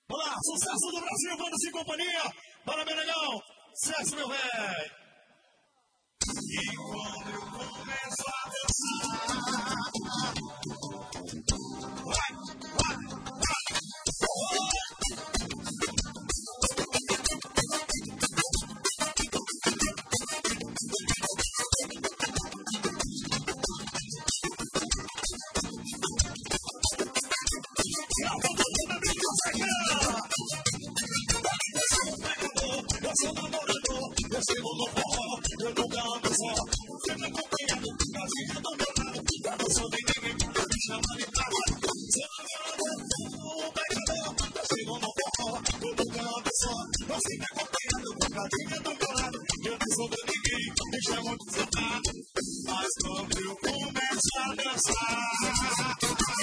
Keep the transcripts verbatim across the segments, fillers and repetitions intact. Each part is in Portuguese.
Vamos lá, sucesso do Brasil, Bandas e Companhia. Bora, bem legal. Sucesso, meu velho. E quando eu começo a dançar, vai, vai, vai. Eu sou namorador, eu chego no forró, eu nunca ando só. Sempre acompanhado, casinha do meu lado. Eu não sou nem ninguém, me chama de trabalho. Sou namorador, pegador, eu chego no forró, eu nunca ando só. Eu sempre acompanhado, casinha do meu lado. Eu não sou de ninguém, me chama de sentado. Mas quando eu começo a dançar,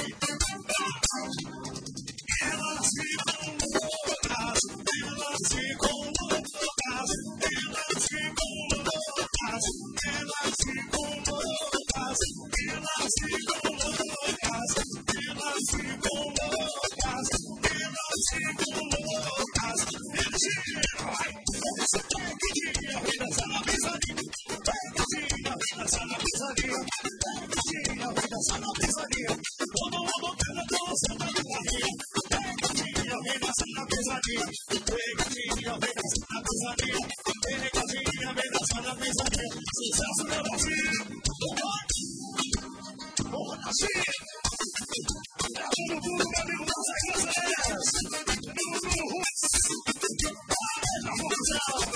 elas ficam loucas, elas ficam loucas, elas ficam loucas, elas ficam loucas, elas ficam loucas, elas ficam loucas, elas ficam loucas. Eles ficam, pegadinha, vem dançar na pisadinha, pegadinha, vem dançar na pisadinha, pegadinha, vem dançar na pisadinha. Todo mundo quer dançar na pisadinha. Vem dançar na pisadinha, pegadinha, vem dançar na pisadinha, pegadinha, vem dançar na pisadinha. Sucesso, meu Brasil! Ô, Brasil! É o Lulu, meu Deus, é vocês! Lulu! Na moção!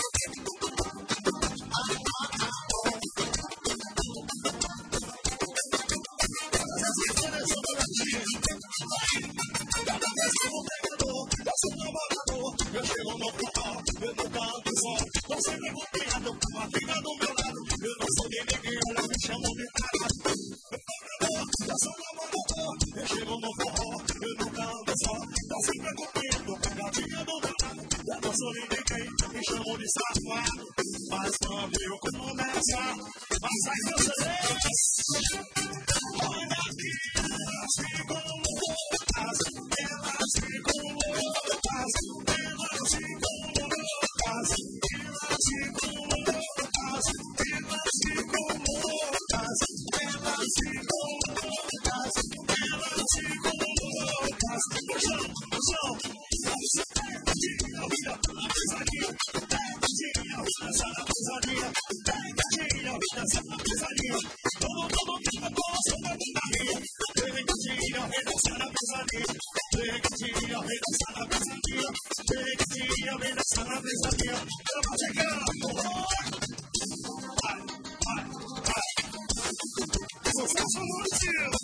Eu chego no forró, eu nunca ando só. Tô sempre acompanhado, com a vida do meu lado. Eu não sou de ninguém, olha, me chamam de tarado. Eu sou namorador, eu chego no forró, eu nunca ando só. Tô sempre acompanhado, com a vida do meu lado. Eu não sou de ninguém, me chamam de safado. Mas quando eu começo a passar as canções, olha aqui, elas ficam loucas, elas ficam loucas, elas ficam loucas, elas ficam loucas, elas ficam loucas, elas ficam loucas, elas ficam loucas. No chão, no chão, pegadinha, vira na pisadinha, pegadinha, vira na pisadinha, pegadinha, vira na pisadinha. Todo mundo que tá gostando da minha, pegadinha, vem dançar na pisadinha, pegadinha, vem dançar na pisadinha, pegadinha, vem dançar na pisadinha. Eu vou chegando, vai, vai, vai. Sucesso no Brasil!